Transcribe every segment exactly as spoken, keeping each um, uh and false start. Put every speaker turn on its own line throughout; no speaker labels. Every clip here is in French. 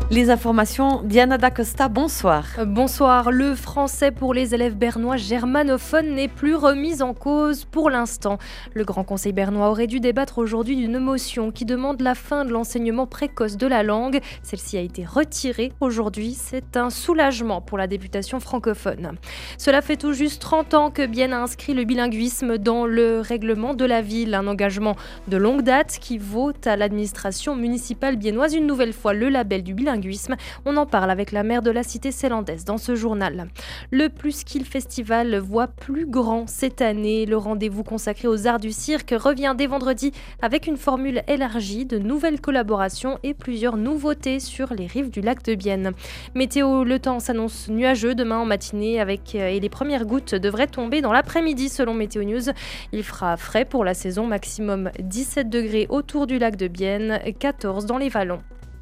Les informations, Diana Dacosta, bonsoir.
Bonsoir. Le français pour les élèves bernois germanophones n'est plus remis en cause pour l'instant. Le Grand Conseil bernois aurait dû débattre aujourd'hui d'une motion qui demande la fin de l'enseignement précoce de la langue. Celle-ci a été retirée aujourd'hui. C'est un soulagement pour la députation francophone. Cela fait tout juste trente ans que Bienne a inscrit le bilinguisme dans le règlement de la ville. Un engagement de longue date qui vaut à l'administration municipale biennoise une nouvelle fois le label du bilinguisme. On en parle avec la maire de la cité célandaise dans ce journal. Le Pluskill Festival voit plus grand cette année. Le rendez-vous consacré aux arts du cirque revient dès vendredi avec une formule élargie, de nouvelles collaborations et plusieurs nouveautés sur les rives du lac de Bienne. Météo, le temps s'annonce nuageux demain en matinée avec, et les premières gouttes devraient tomber dans l'après-midi selon Météo News. Il fera frais pour la saison, maximum dix-sept degrés autour du lac de Bienne, quatorze dans les vallons.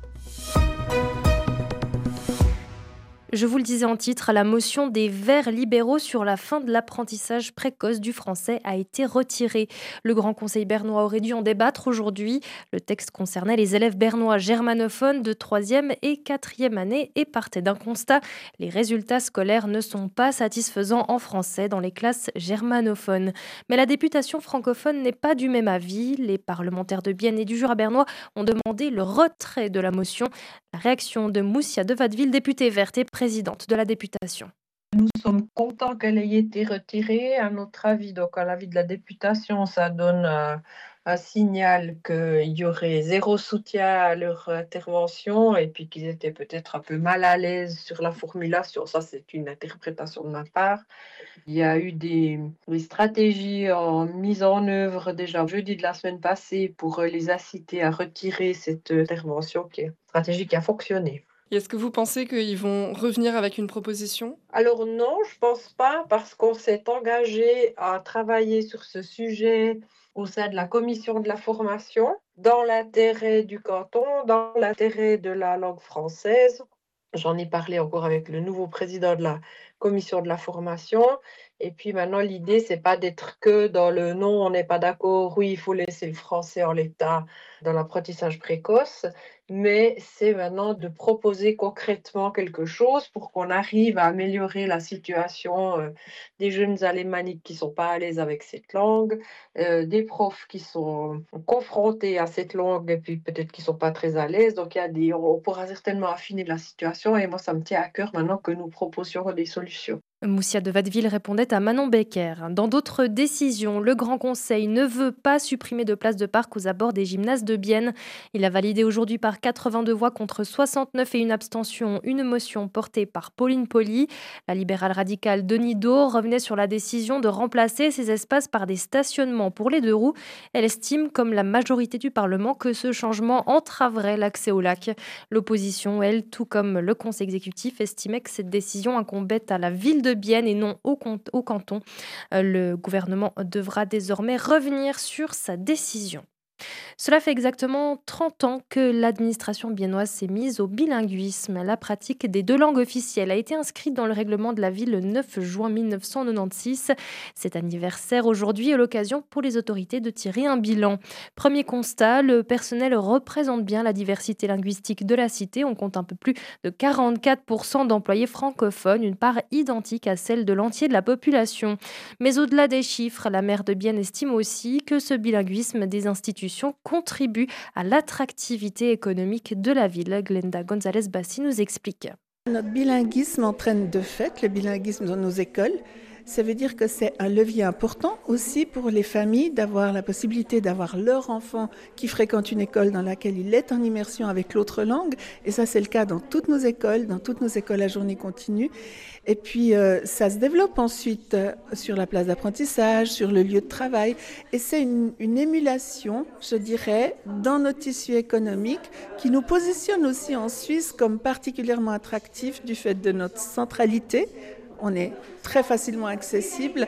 Je vous le disais en titre, la motion des Verts libéraux sur la fin de l'apprentissage précoce du français a été retirée. Le Grand Conseil bernois aurait dû en débattre aujourd'hui. Le texte concernait les élèves bernois germanophones de troisième et quatrième année et partait d'un constat. Les résultats scolaires ne sont pas satisfaisants en français dans les classes germanophones. Mais la députation francophone n'est pas du même avis. Les parlementaires de Bienne et du Jura bernois ont demandé le retrait de la motion. La réaction de Moussia de Watteville, députée verte et présidente de la députation.
Nous sommes contents qu'elle ait été retirée. À notre avis, donc à l'avis de la députation, ça donne un, un signal qu'il y aurait zéro soutien à leur intervention et puis qu'ils étaient peut-être un peu mal à l'aise sur la formulation. Ça, c'est une interprétation de ma part. Il y a eu des, des stratégies en mise en œuvre déjà jeudi de la semaine passée pour les inciter à retirer cette intervention qui est une stratégie qui a fonctionné.
Et est-ce que vous pensez qu'ils vont revenir avec une proposition ?
Alors non, je pense pas, parce qu'on s'est engagé à travailler sur ce sujet au sein de la commission de la formation, dans l'intérêt du canton, dans l'intérêt de la langue française. J'en ai parlé encore avec le nouveau président de la commission de la formation. Et puis maintenant, l'idée, c'est pas d'être que dans le non, on n'est pas d'accord, oui, il faut laisser le français en l'état dans l'apprentissage précoce, mais c'est maintenant de proposer concrètement quelque chose pour qu'on arrive à améliorer la situation euh, des jeunes alémaniques qui sont pas à l'aise avec cette langue, euh, des profs qui sont confrontés à cette langue et puis peut-être qui sont pas très à l'aise. Donc il y a des, on pourra certainement affiner la situation et moi, ça me tient à cœur maintenant que nous proposions des solutions.
Moussia de Watteville répondait à Manon Becker. Dans d'autres décisions, le Grand Conseil ne veut pas supprimer de places de parc aux abords des gymnases de Bienne. Il a validé aujourd'hui par quatre-vingt-deux voix contre soixante-neuf et une abstention une motion portée par Pauline Poli. La libérale radicale Denis Do revenait sur la décision de remplacer ces espaces par des stationnements pour les deux roues. Elle estime, comme la majorité du Parlement, que ce changement entraverait l'accès au lac. L'opposition, elle, tout comme le Conseil exécutif, estimait que cette décision incombait à la ville de Bienne et non au, au canton. Le gouvernement devra désormais revenir sur sa décision. Cela fait exactement trente ans que l'administration biennoise s'est mise au bilinguisme. La pratique des deux langues officielles a été inscrite dans le règlement de la ville le neuf juin mille neuf cent quatre-vingt-seize. Cet anniversaire aujourd'hui est l'occasion pour les autorités de tirer un bilan. Premier constat, le personnel représente bien la diversité linguistique de la cité. On compte un peu plus de quarante-quatre pour cent d'employés francophones, une part identique à celle de l'entier de la population. Mais au-delà des chiffres, la maire de Bienne estime aussi que ce bilinguisme des institutions contribue à l'attractivité économique de la ville. Glenda González-Bassi nous explique.
Notre bilinguisme entraîne de fait le bilinguisme dans nos écoles. Ça veut dire que c'est un levier important aussi pour les familles d'avoir la possibilité d'avoir leur enfant qui fréquente une école dans laquelle il est en immersion avec l'autre langue. Et ça, c'est le cas dans toutes nos écoles, dans toutes nos écoles à journée continue. Et puis, euh, ça se développe ensuite euh, sur la place d'apprentissage, sur le lieu de travail. Et c'est une, une émulation, je dirais, dans notre tissu économique qui nous positionne aussi en Suisse comme particulièrement attractif du fait de notre centralité. On est très facilement accessible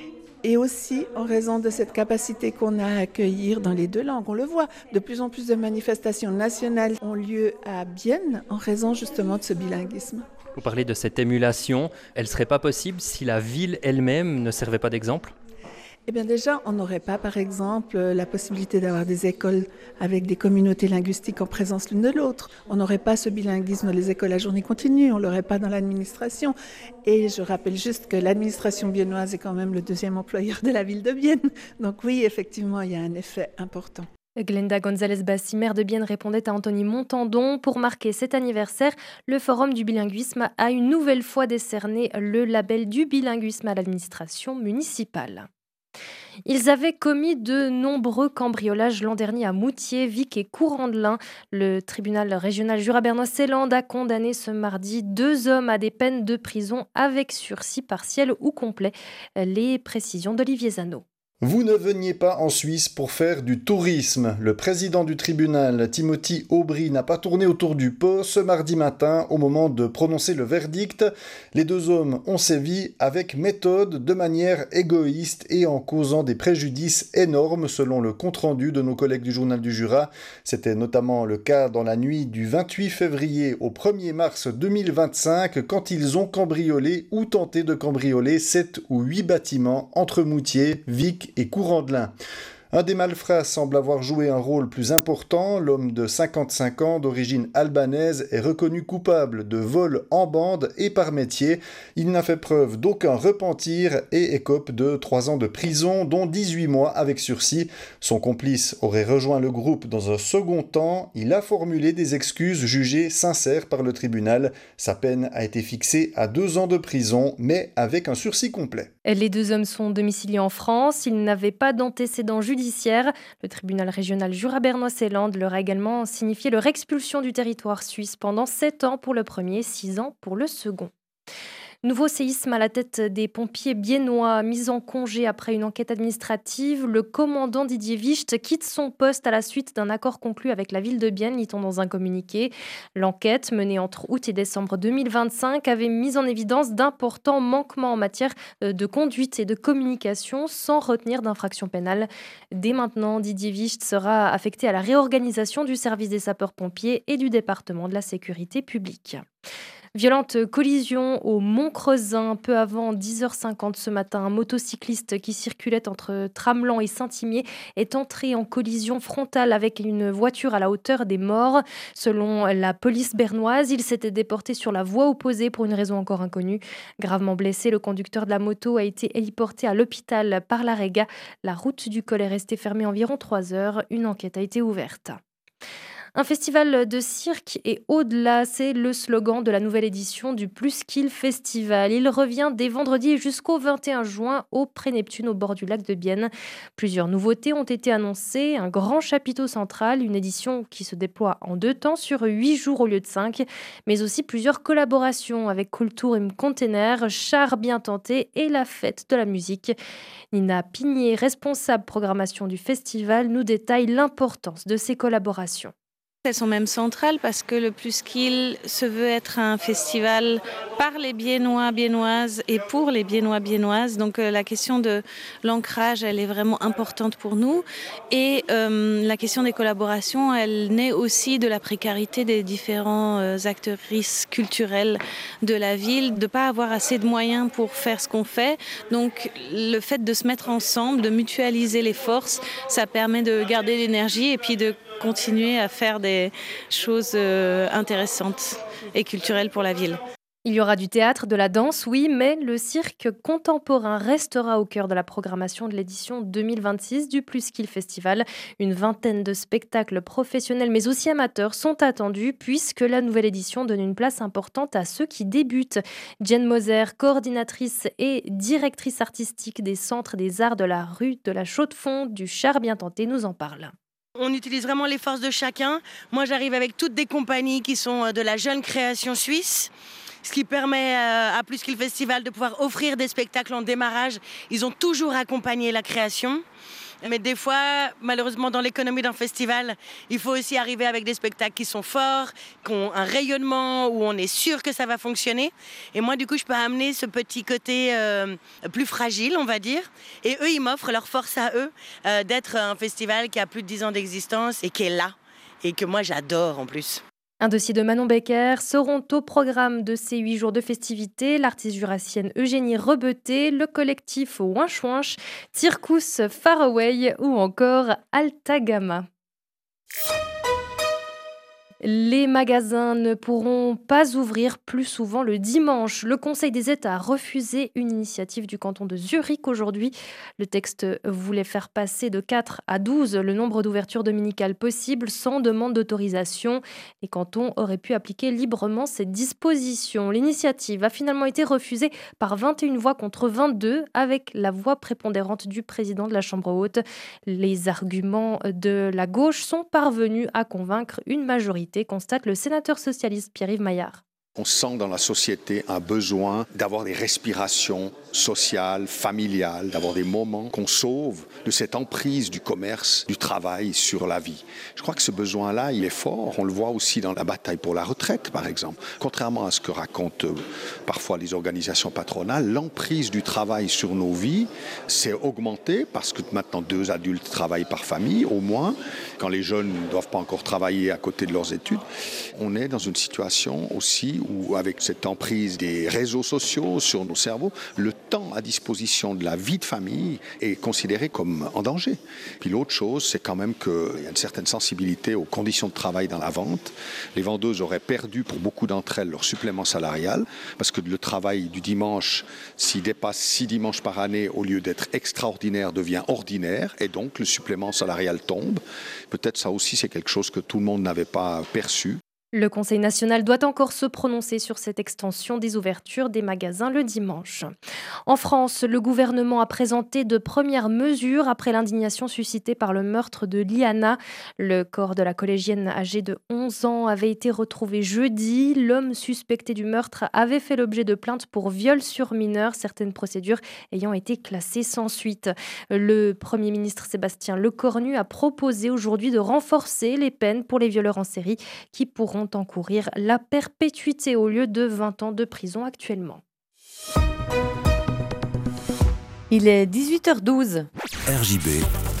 et aussi en raison de cette capacité qu'on a à accueillir dans les deux langues. On le voit, de plus en plus de manifestations nationales ont lieu à Bienne en raison justement de ce bilinguisme.
Vous parlez de cette émulation, elle ne serait pas possible si la ville elle-même ne servait pas d'exemple ?
Eh bien déjà, on n'aurait pas, par exemple, la possibilité d'avoir des écoles avec des communautés linguistiques en présence l'une de l'autre. On n'aurait pas ce bilinguisme dans les écoles à journée continue, on ne l'aurait pas dans l'administration. Et je rappelle juste que l'administration biennoise est quand même le deuxième employeur de la ville de Bienne. Donc oui, effectivement, il y a un effet important.
Glenda González-Bassi, maire de Bienne, répondait à Anthony Montandon. Pour marquer cet anniversaire, le Forum du bilinguisme a une nouvelle fois décerné le label du bilinguisme à l'administration municipale. Ils avaient commis de nombreux cambriolages l'an dernier à Moutier, Vic et Courandlin. Le tribunal régional Jura-Bernois-Seeland a condamné ce mardi deux hommes à des peines de prison avec sursis partiel ou complet. Les précisions d'Olivier Zano.
Vous ne veniez pas en Suisse pour faire du tourisme. Le président du tribunal, Timothy Aubry, n'a pas tourné autour du pot ce mardi matin au moment de prononcer le verdict. Les deux hommes ont sévi avec méthode, de manière égoïste et en causant des préjudices énormes selon le compte-rendu de nos collègues du Journal du Jura. C'était notamment le cas dans la nuit du vingt-huit février au premier mars deux mille vingt-cinq quand ils ont cambriolé ou tenté de cambrioler sept ou huit bâtiments entre Moutier, Vic et Courandlin. Un des malfrats semble avoir joué un rôle plus important. L'homme de cinquante-cinq ans d'origine albanaise est reconnu coupable de vol en bande et par métier. Il n'a fait preuve d'aucun repentir et écope de trois ans de prison, dont dix-huit mois avec sursis. Son complice aurait rejoint le groupe dans un second temps. Il a formulé des excuses jugées sincères par le tribunal. Sa peine a été fixée à deux ans de prison, mais avec un sursis complet.
Les deux hommes sont domiciliés en France. Ils n'avaient pas d'antécédents judiciaires. Le tribunal régional Jura-Bernois-Seeland leur a également signifié leur expulsion du territoire suisse pendant sept ans pour le premier, six ans pour le second. Nouveau séisme à la tête des pompiers biennois, mis en congé après une enquête administrative. Le commandant Didier Wicht quitte son poste à la suite d'un accord conclu avec la ville de Bienne, lit-on dans un communiqué. L'enquête, menée entre août et décembre deux mille vingt-cinq, avait mis en évidence d'importants manquements en matière de conduite et de communication sans retenir d'infraction pénale. Dès maintenant, Didier Wicht sera affecté à la réorganisation du service des sapeurs-pompiers et du département de la sécurité publique. Violente collision au Mont-Creusin, peu avant dix heures cinquante ce matin. Un motocycliste qui circulait entre Tramelan et Saint-Imier est entré en collision frontale avec une voiture à la hauteur des morts. Selon la police bernoise, il s'était déporté sur la voie opposée pour une raison encore inconnue. Gravement blessé, le conducteur de la moto a été héliporté à l'hôpital par la Réga. La route du col est restée fermée environ trois heures. Une enquête a été ouverte. Un festival de cirque et au-delà, c'est le slogan de la nouvelle édition du Plus Qu'il Festival. Il revient dès vendredi jusqu'au vingt et un juin au Pré-Neptune, au bord du lac de Bienne. Plusieurs nouveautés ont été annoncées. Un grand chapiteau central, une édition qui se déploie en deux temps sur huit jours au lieu de cinq, mais aussi plusieurs collaborations avec Kultur Container, Char bien tenté et la fête de la musique. Nina Pigné, responsable programmation du festival, nous détaille l'importance de ces collaborations.
Elles sont même centrales parce que le Plus Qu'il se veut être un festival par les Biennois, Biennoises et pour les Biennois, Biennoises. Donc euh, la question de l'ancrage, elle est vraiment importante pour nous. Et euh, la question des collaborations, elle naît aussi de la précarité des différents euh, actrices culturelles de la ville, de ne pas avoir assez de moyens pour faire ce qu'on fait. Donc le fait de se mettre ensemble, de mutualiser les forces, ça permet de garder l'énergie et puis de continuer à faire des choses euh, intéressantes et culturelles pour la ville.
Il y aura du théâtre, de la danse, oui, mais le cirque contemporain restera au cœur de la programmation de l'édition deux mille vingt-six du Plus Qu'il Festival. Une vingtaine de spectacles professionnels mais aussi amateurs sont attendus puisque la nouvelle édition donne une place importante à ceux qui débutent. Jen Moser, coordinatrice et directrice artistique des centres des arts de la rue de la Chaux-de-Fonds du Char bien tenté, nous en parle.
On utilise vraiment les forces de chacun. Moi, j'arrive avec toutes des compagnies qui sont de la jeune création suisse, ce qui permet à Plus Qu'il Festival de pouvoir offrir des spectacles en démarrage. Ils ont toujours accompagné la création. Mais des fois, malheureusement, dans l'économie d'un festival, il faut aussi arriver avec des spectacles qui sont forts, qui ont un rayonnement, où on est sûr que ça va fonctionner. Et moi, du coup, je peux amener ce petit côté euh, plus fragile, on va dire. Et eux, ils m'offrent leur force à eux euh, d'être un festival qui a plus de dix ans d'existence et qui est là. Et que moi, j'adore en plus.
Un dossier de Manon Becker seront au programme de ces huit jours de festivités l'artiste jurassienne Eugénie Rebeté, le collectif Winch Winch, Circus Faraway ou encore Alta Gamma. Les magasins ne pourront pas ouvrir plus souvent le dimanche. Le Conseil des États a refusé une initiative du canton de Zurich aujourd'hui. Le texte voulait faire passer de quatre à douze le nombre d'ouvertures dominicales possibles sans demande d'autorisation. Les cantons auraient pu appliquer librement ces dispositions. L'initiative a finalement été refusée par vingt et une voix contre vingt-deux, avec la voix prépondérante du président de la Chambre haute. Les arguments de la gauche sont parvenus à convaincre une majorité, constate le sénateur socialiste Pierre-Yves Maillard.
On sent dans la société un besoin d'avoir des respirations sociales, familiales, d'avoir des moments qu'on sauve de cette emprise du commerce, du travail sur la vie. Je crois que ce besoin-là, il est fort. On le voit aussi dans la bataille pour la retraite, par exemple. Contrairement à ce que racontent parfois les organisations patronales, l'emprise du travail sur nos vies s'est augmentée parce que maintenant deux adultes travaillent par famille, au moins. Quand les jeunes ne doivent pas encore travailler à côté de leurs études, on est dans une situation aussi où, avec cette emprise des réseaux sociaux sur nos cerveaux, le temps à disposition de la vie de famille est considéré comme en danger. Puis l'autre chose, c'est quand même qu'il y a une certaine sensibilité aux conditions de travail dans la vente. Les vendeuses auraient perdu pour beaucoup d'entre elles leur supplément salarial, parce que le travail du dimanche, s'il dépasse six dimanches par année, au lieu d'être extraordinaire, devient ordinaire, et donc le supplément salarial tombe. Peut-être ça aussi, c'est quelque chose que tout le monde n'avait pas perçu.
Le Conseil national doit encore se prononcer sur cette extension des ouvertures des magasins le dimanche. En France, le gouvernement a présenté de premières mesures après l'indignation suscitée par le meurtre de Liana. Le corps de la collégienne âgée de onze ans avait été retrouvé jeudi. L'homme suspecté du meurtre avait fait l'objet de plaintes pour viol sur mineur, certaines procédures ayant été classées sans suite. Le Premier ministre Sébastien Lecornu a proposé aujourd'hui de renforcer les peines pour les violeurs en série qui pourront encourir la perpétuité au lieu de vingt ans de prison actuellement.
Il est dix-huit heures douze.
R J B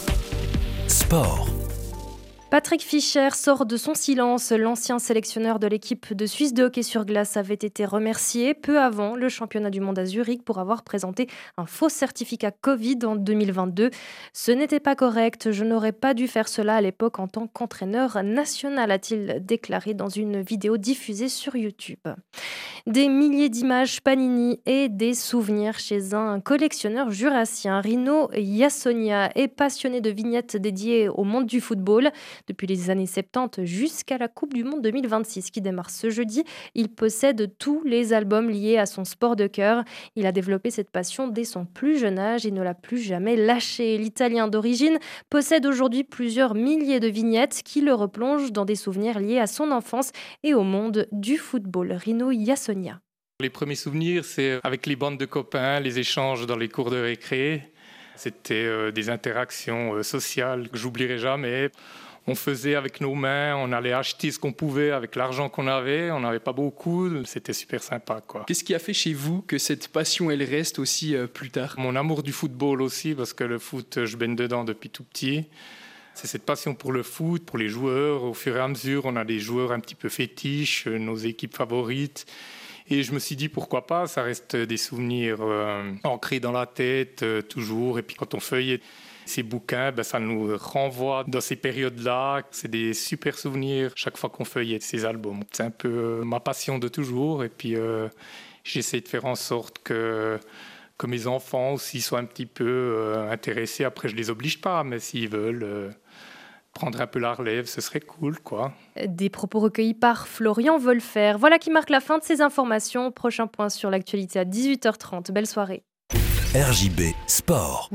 Sport.
Patrick Fischer sort de son silence. L'ancien sélectionneur de l'équipe de Suisse de hockey sur glace avait été remercié peu avant le championnat du monde à Zurich pour avoir présenté un faux certificat Covid en deux mille vingt-deux. Ce n'était pas correct, je n'aurais pas dû faire cela à l'époque en tant qu'entraîneur national, a-t-il déclaré dans une vidéo diffusée sur YouTube. Des milliers d'images Panini et des souvenirs chez un collectionneur jurassien. Rino Yassonia est passionné de vignettes dédiées au monde du football. Depuis les années soixante-dix jusqu'à la Coupe du Monde deux mille vingt-six qui démarre ce jeudi, il possède tous les albums liés à son sport de cœur. Il a développé cette passion dès son plus jeune âge et ne l'a plus jamais lâché. L'Italien d'origine possède aujourd'hui plusieurs milliers de vignettes qui le replongent dans des souvenirs liés à son enfance et au monde du football. Rino Yassonia.
Les premiers souvenirs, c'est avec les bandes de copains, les échanges dans les cours de récré. C'était euh, des interactions euh, sociales que j'oublierai jamais. On faisait avec nos mains, on allait acheter ce qu'on pouvait avec l'argent qu'on avait. On n'avait pas beaucoup, c'était super sympa, quoi.
Qu'est-ce qui a fait chez vous que cette passion, elle reste aussi euh, plus tard ?
Mon amour du football aussi, parce que le foot, je baigne dedans depuis tout petit. C'est cette passion pour le foot, pour les joueurs. Au fur et à mesure, on a des joueurs un petit peu fétiches, nos équipes favorites. Et je me suis dit, pourquoi pas, ça reste des souvenirs euh, ancrés dans la tête, euh, toujours. Et puis quand on feuillette ces bouquins, ben, ça nous renvoie dans ces périodes-là. C'est des super souvenirs chaque fois qu'on feuillette ces albums. C'est un peu euh, ma passion de toujours. Et puis euh, j'essaie de faire en sorte que, que mes enfants aussi soient un petit peu euh, intéressés. Après, je ne les oblige pas, mais s'ils veulent... Euh, prendre un peu la relève, ce serait cool, quoi.
Des propos recueillis par Florian Wolfer. Voilà qui marque la fin de ces informations. Prochain point sur l'actualité à dix-huit heures trente. Belle soirée.
R J B Sport.